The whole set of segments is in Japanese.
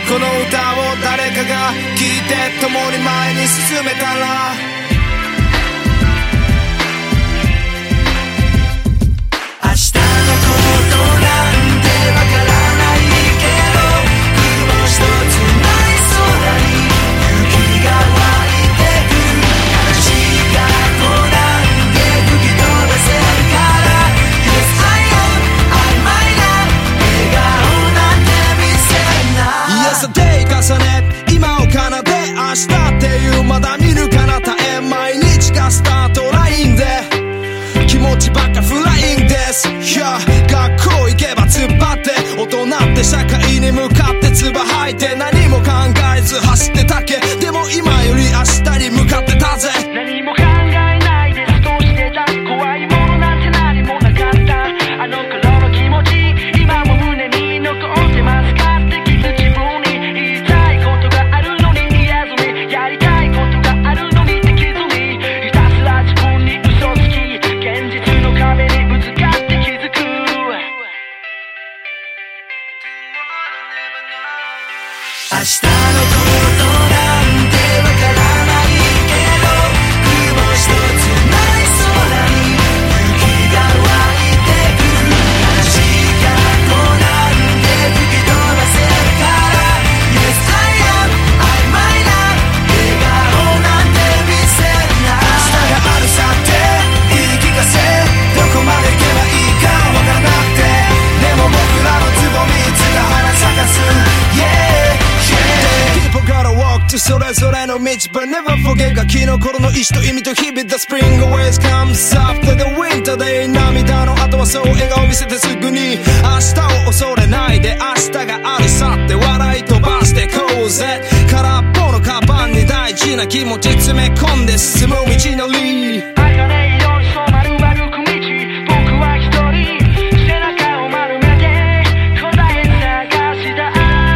この歌を誰かが聴いて共に前に進めたら明日のことなんてわからないけど雲一つない空に雪が湧いてく悲しい過去なんて吹き飛ばせるから Yes I am I might not 笑顔なんて見せない Yesterday 重ね今を奏で明日っていうまだ見ぬ彼方へ毎日がスタートラインで気持ちばっかフライングです、yeah、学校行けば突っ張って大人って社会に向かって唾吐いて何も考えず走ってたけでも今より明日に向かってたぜ何も考えないで過ごしてた怖いものなんて何もなかったあの頃の気持ち今も胸に残ってますかって傷自分に言いたいことがあるのに言えずにやりたいことがあるのにできずにひたすら自分に嘘つき現実の壁にぶつかって気づく明日のことなんてわからないけど雲一つない空に雪が湧いてく悲しい過去なんて吹き飛ばせるから Yes I am I might not 笑顔なんて見せない明日があるさって言い聞かせどこまで行けばいいかわからなくてでも僕らのつぼみいつか花咲かす Yeah、People gotta walk to それぞれの道 But never forget ガキの頃の意志と意味と日々 The spring always comes after the winter day 涙の後はそう笑顔見せてすぐに明日を恐れないで明日があるさって笑い飛ばしてこうぜ空っぽのカバンに大事な気持ち詰め込んで進む道のり茜色に染まる歩く道僕は一人背中を丸めて答え探した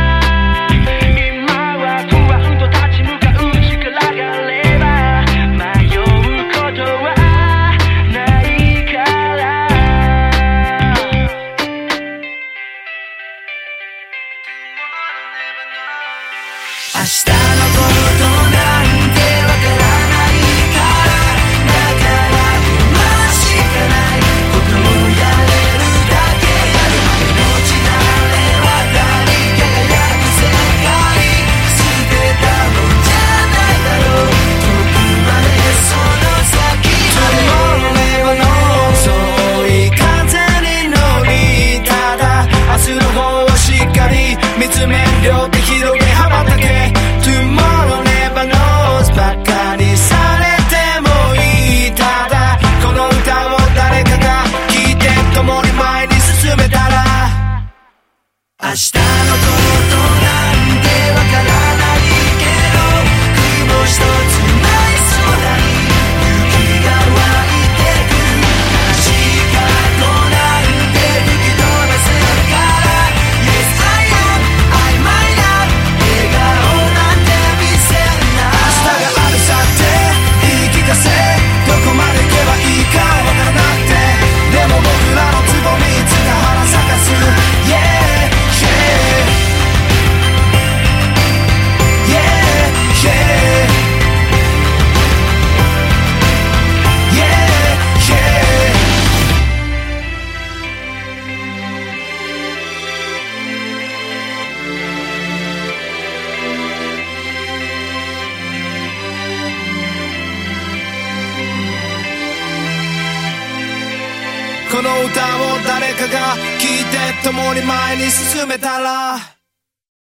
今は不安と立ち向かう力があれば迷うことはないから明日のことなんてわからないからだから今しかないことをやれるだけやるまでのちなればかり輝く世界捨てたもんじゃないだろう遠くまでその先までTomorrow never knowそうい風に乗りただ明日の方をしっかり見つめ両手広げ羽ばたけTomorrow never knows バカにされてもいいただこの歌を誰かが聴いて共に前に進めたら明日のことなんてわからないけど雲一つない空に雪が湧いてく悲しい過去なんて吹き飛ばせるから Yes I am I might not 笑顔なんて見せない明日があるさって言い聞かせどこまで行けばいいかわからなくてでも僕らのつぼみいつか花咲かす Yeah Yeah Yeah Yeah Yeah Yeahこの歌を誰かが聴いて共に前に進めたら